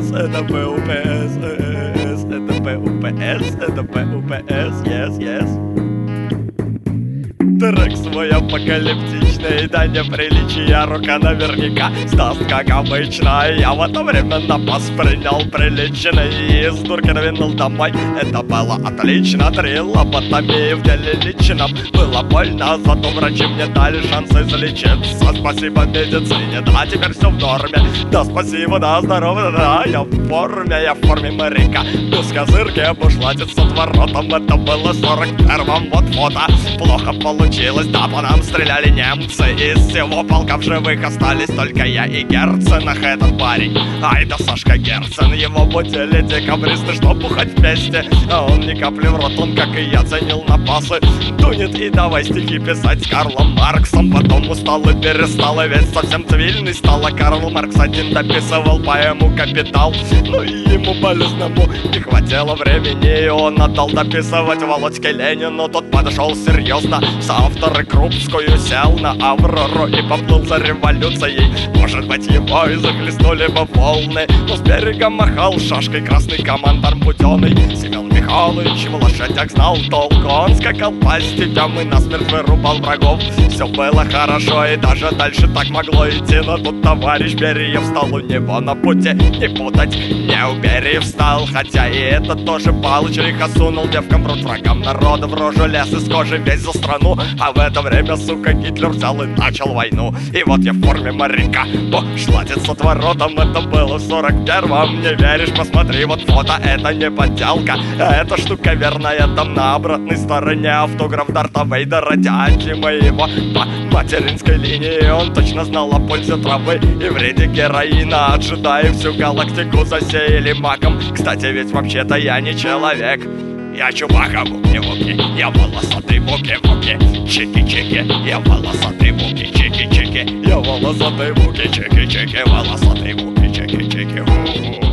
ПУПС, это ПУПС, это ПУПС, это ПУПС, yes. Трек свой апокалиптичный, да неприличия, рука наверняка сдаст, как обычно. Я в это время напас принял приличный и из дурки навинул домой. Это было отлично, 3 лоботомии в деле личном. Было больно, зато врачи мне дали шанс излечиться. Спасибо медицине, да, теперь все в норме. Да, спасибо, да, здорово, да, я в форме моряка. Без козырки бушлатец с отворотом, это было в 41-м, вот фото. Плохо получилось, да, по нам стреляли немцы. Из всего полка в живых остались только я и Герцен. Ах, этот парень, ай да Сашка Герцен. Его будили декабристы, чтоб бухать вместе. А он ни капли в рот, он, как и я, ценил напасы. Тунет и давай стихи писать с Карлом Марксом. Потом устал и перестал, и весь совсем цивильный стал. А Карл Маркс один дописывал поэму «Капитал». Ну и ему болезному не хватило времени, и он отдал дописывать Володьке Ленину. Тот подошел серьезно, соавторы Крупскую сел на Аврору и поплыл за революцией. Может быть, его и захлестнули бы волны, но с берега махал шашкой красный командар Буденный. Семен Михайлович в лошадях знал толк, он скакал по степям и насмерть вырубал врагов. Все было хорошо и даже дальше так могло идти, но тут товарищ Бериев встал у него на пути. Не путать, не у Бериев встал, хотя и это тоже Палыч лихо сунул девкам в рот, врагам народа в рожу лез из кожи весь за страну. А в это время, сука, Гитлер взял и начал войну. И вот я в форме моряка, бушлатец с отворотом, это было в 41-м. Не веришь, посмотри, вот фото, это не подделка, эта штука верная, там на обратной стороне автограф Дарта Вейдера, дяди моего по материнской линии. Он точно знал о пользе травы и вреде героина. От джедаев всю галактику засеяли маком. Кстати, ведь вообще-то я не человек, я Чубака, вуки-вуки, я волосатый вуки-вуки, чики-чики, я волосатый вуки, чики-чики, я волосатый вуки, чики-чики, волосатый вуки, чики-чики.